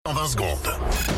En 20 secondes.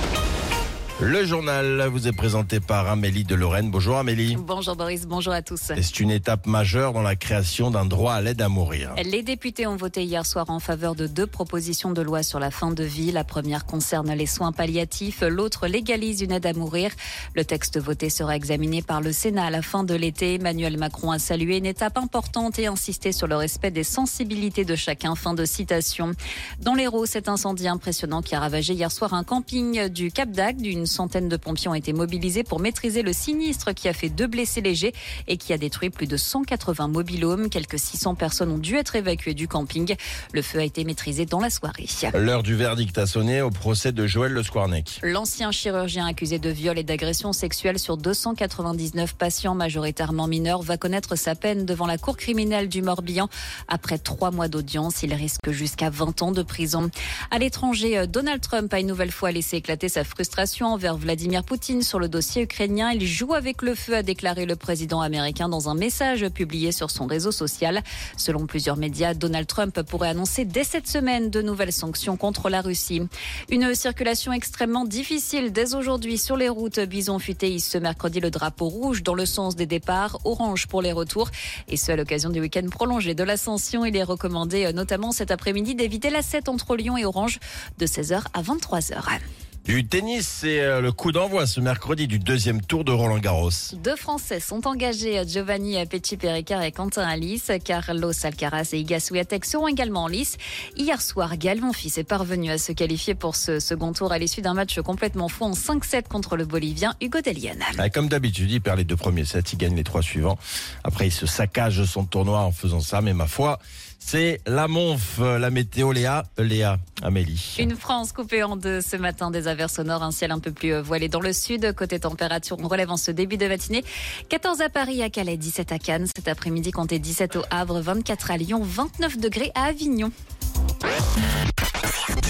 Le journal vous est présenté par Amélie de Lorraine. Bonjour Amélie. Bonjour Boris, bonjour à tous. C'est une étape majeure dans la création d'un droit à l'aide à mourir. Les députés ont voté hier soir en faveur de 2 propositions de loi sur la fin de vie. La première concerne les soins palliatifs, l'autre légalise une aide à mourir. Le texte voté sera examiné par le Sénat à la fin de l'été. Emmanuel Macron a salué une étape importante et insisté sur le respect des sensibilités de chacun. Fin de citation. Dans l'Hérault, cet incendie impressionnant qui a ravagé hier soir un camping du Cap d'Agde. Une centaine de pompiers ont été mobilisés pour maîtriser le sinistre qui a fait 2 blessés légers et qui a détruit plus de 180 mobil-homes. Quelques 600 personnes ont dû être évacuées du camping. Le feu a été maîtrisé dans la soirée. L'heure du verdict a sonné au procès de Joël Le Squarnec. L'ancien chirurgien accusé de viol et d'agression sexuelle sur 299 patients majoritairement mineurs va connaître sa peine devant la cour criminelle du Morbihan. Après 3 mois d'audience, il risque jusqu'à 20 ans de prison. À l'étranger, Donald Trump a une nouvelle fois laissé éclater sa frustration envers Vladimir Poutine sur le dossier ukrainien. Il joue avec le feu, a déclaré le président américain dans un message publié sur son réseau social. Selon plusieurs médias, Donald Trump pourrait annoncer dès cette semaine de nouvelles sanctions contre la Russie. Une circulation extrêmement difficile dès aujourd'hui sur les routes. Bison Futé hisse ce mercredi le drapeau rouge dans le sens des départs, orange pour les retours. Et ce, à l'occasion du week-end prolongé de l'Ascension. Il est recommandé notamment cet après-midi d'éviter la 7 entre Lyon et Orange de 16h à 23h. Du tennis, c'est le coup d'envoi ce mercredi du 2e tour de Roland-Garros. 2 Français sont engagés, Giovanni Pesci-Péricard et Quentin Alice. Carlos Alcaraz et Iga Swiatek seront également en lice. Hier soir, Gaël Monfils est parvenu à se qualifier pour ce second tour à l'issue d'un match complètement fou en 5-7 contre le Bolivien Hugo Dellien. Comme d'habitude, il perd les 2 premiers sets, il gagne les 3 suivants. Après, il se saccage son tournoi en faisant ça, mais ma foi, c'est la monf, la météo. Léa, Amélie. Une France coupée en 2 ce matin, des averses au nord, un ciel un peu plus voilé dans le sud. Côté température, on relève en ce début de matinée. 14 à Paris, à Calais, 17 à Cannes. Cet après-midi, comptez 17 au Havre, 24 à Lyon, 29 degrés à Avignon.